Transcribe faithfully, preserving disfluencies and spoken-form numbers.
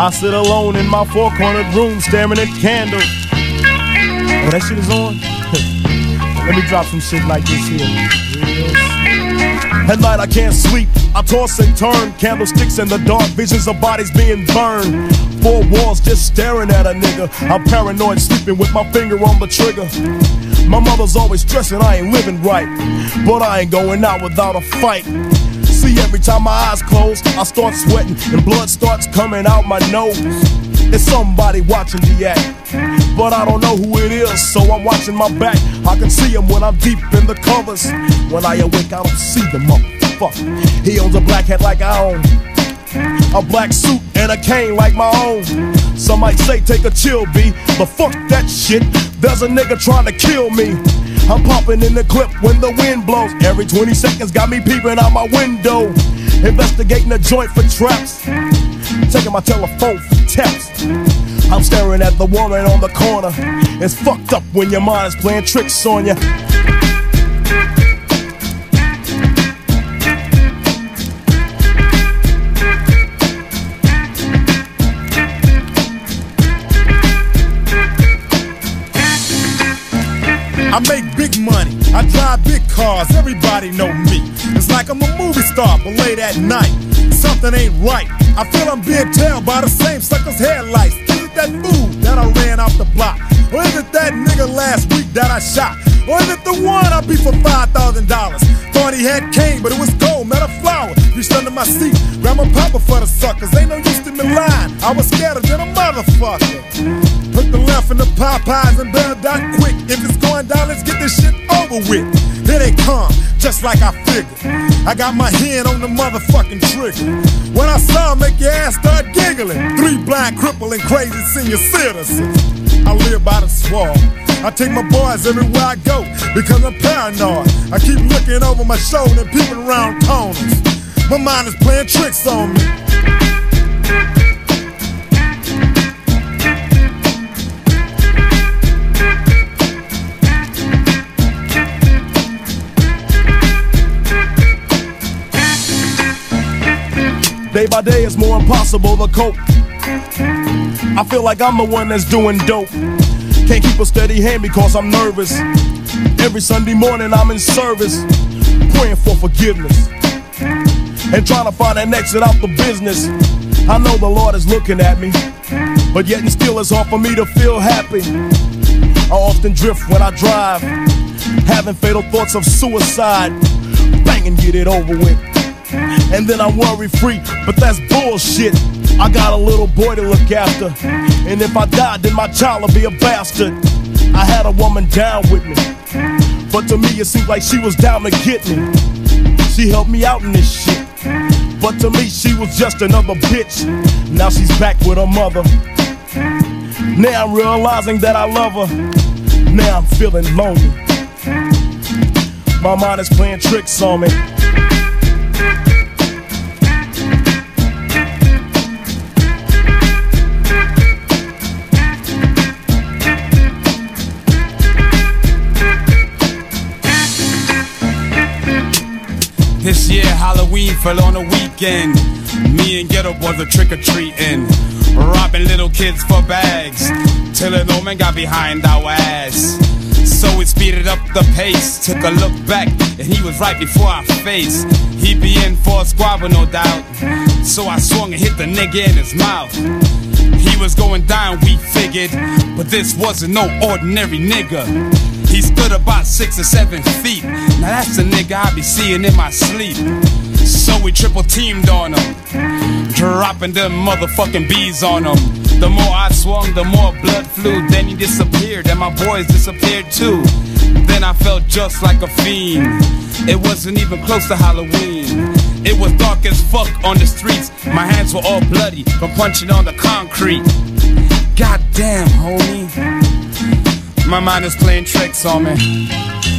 I sit alone in my four-cornered room staring at candles. Oh, that shit is on? Let me drop some shit like this here. At night I can't sleep, I toss and turn. Candlesticks in the dark, visions of bodies being burned. Four walls just staring at a nigga. I'm paranoid, sleeping with my finger on the trigger. My mother's always stressing I ain't living right, but I ain't going out without a fight. See, every time my eyes close, I start sweating and blood starts coming out my nose. It's somebody watching the act, but I don't know who it is, so I'm watching my back. I can see him when I'm deep in the covers. When I awake, I don't see the motherfucker. He owns a black hat like I own, a black suit and a cane like my own. Some might say take a chill, B, but fuck that shit. There's a nigga trying to kill me. I'm popping in the clip when the wind blows. Every twenty seconds got me peeping out my window, investigating the joint for traps, checking my telephone for texts. I'm staring at the woman on the corner. It's fucked up when your mind is playing tricks on you. I make big money, I drive big cars, everybody know me. It's like I'm a movie star, but late at night, something ain't right. I feel I'm being tailed by the same sucker's headlights. Is it that fool that I ran off the block? Or is it that nigga last week that I shot? Or is it the one I beat for five thousand dollars? Thought he had cane, but it was gold, met a flower. Reached under my seat, grabbed my papa for the suckers. Ain't no use to me lying, I was scared than a motherfucker. Hook the left in the Popeyes and bail down quick. If it's going down, let's get this shit over with. Here they come, just like I figured. I got my hand on the motherfucking trigger. When I saw 'em, make your ass start giggling. Three blind, crippling, crazy senior citizens. I live by the swamp. I take my boys everywhere I go because I'm paranoid. I keep looking over my shoulder and peeping around corners. My mind is playing tricks on me. Day by day it's more impossible to cope. I feel like I'm the one that's doing dope. Can't keep a steady hand because I'm nervous. Every Sunday morning I'm in service, praying for forgiveness and trying to find an exit out the business. I know the Lord is looking at me, but yet and still it's hard for me to feel happy. I often drift when I drive, having fatal thoughts of suicide. Bang and get it over with, and then I'm worry free, but that's bullshit. I got a little boy to look after, and if I die, then my child will be a bastard. I had a woman down with me, but to me it seemed like she was down to get me. She helped me out in this shit, but to me she was just another bitch. Now she's back with her mother. Now I'm realizing that I love her. Now I'm feeling lonely. My mind is playing tricks on me. This year Halloween fell on a weekend. Me and Ghetto Boys were trick-or-treating, robbing little kids for bags, till an old man got behind our ass. So we speeded up the pace, took a look back, and he was right before our face. He'd be in for a squabble, no doubt, so I swung and hit the nigga in his mouth. He was going down, we figured, but this wasn't no ordinary nigga. He stood about six or seven feet. Now that's the nigga I be seeing in my sleep. So we triple teamed on him, dropping them motherfucking bees on him. The more I swung, the more blood flew. Then he disappeared, and my boys disappeared too. Then I felt just like a fiend. It wasn't even close to Halloween. It was dark as fuck on the streets. My hands were all bloody from punching on the concrete. Goddamn, homie, my mind is playing tricks on me.